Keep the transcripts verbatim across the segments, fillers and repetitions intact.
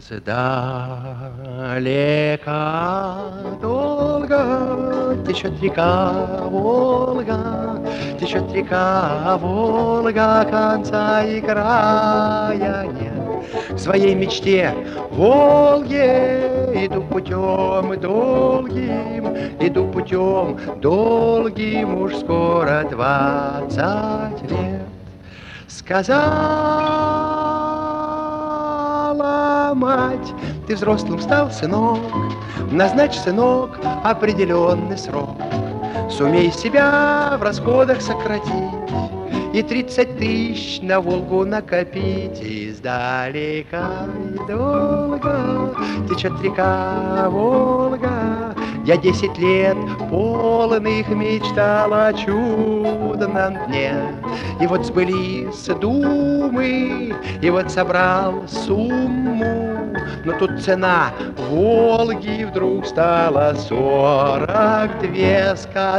Издалека долго течет река Волга, течет река Волга, конца и края нет. К своей мечте Волге иду путем долгим, иду путем долгим, уж скоро двадцать лет. Сказала мать: ты взрослым стал, сынок, назначь, сынок, определенный срок. Сумей себя в расходах сократить и тридцать тысяч на Волгу накопить. Издалека и долго течет река Волга. Я десять лет полных мечтал о чудном дне. И вот сбылись думы, и вот собрал сумму. Но тут цена Волги вдруг стала сорок две.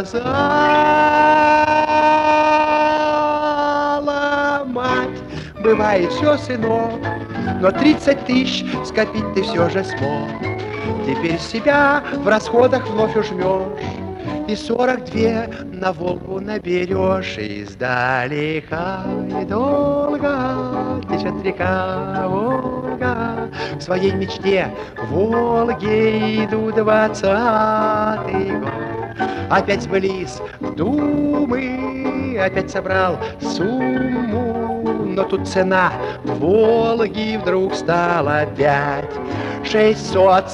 Сказала мать: бывает все, сынок, но тридцать тысяч скопить ты все же смог. Теперь себя в расходах вновь ужмешь и сорок две на Волгу наберешь. Издалека и долго течет река Волга. К своей мечте Волге иду двадцатый год. Опять сбылись думы, опять собрал сумму. Но тут цена Волги вдруг стала пять шестьсот.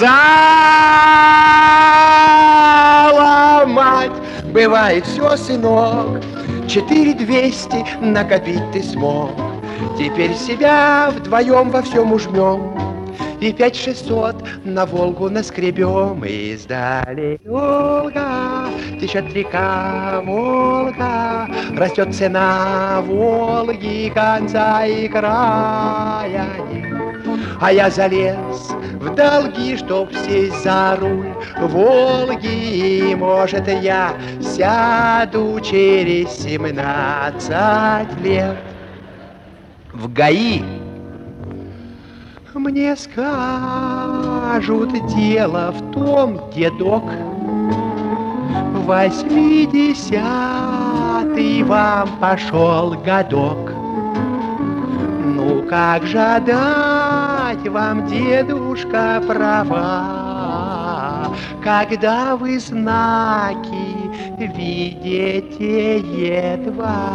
Сказала мать: бывает все, сынок, четыре двести накопить ты смог. Теперь себя вдвоем во всем ужмем и пять шестьсот на Волгу наскребем. Издали Волга течет река Волга, растет цена Волги, конца и края нет. А я залез в долги, чтоб сесть за руль Волги. И, может, я сяду через семнадцать лет в ГАИ. Мне скажут: дело в том, дедок, восьмидесятый вам пошел годок. Ну как же дать вам, дедушка, права, когда вы знаки видите едва?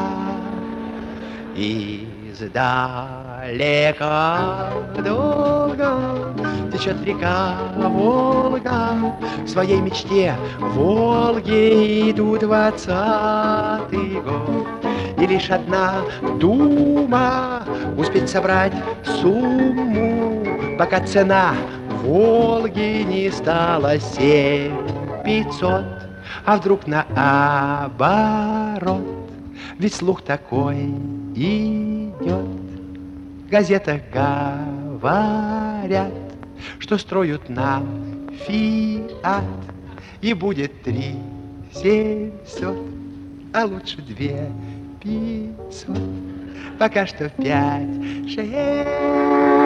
Издалека долго течет река Волга. К своей мечте Волге иду двадцатый год. И лишь одна дума — успеть собрать сумму, пока цена Волги не стала семь пятьсот. А вдруг наоборот? Ведь слух такой идет. В газетах говорят, что строят нам фиат, и будет три семьсот, а лучше две пятьсот. Пока что пять шесть.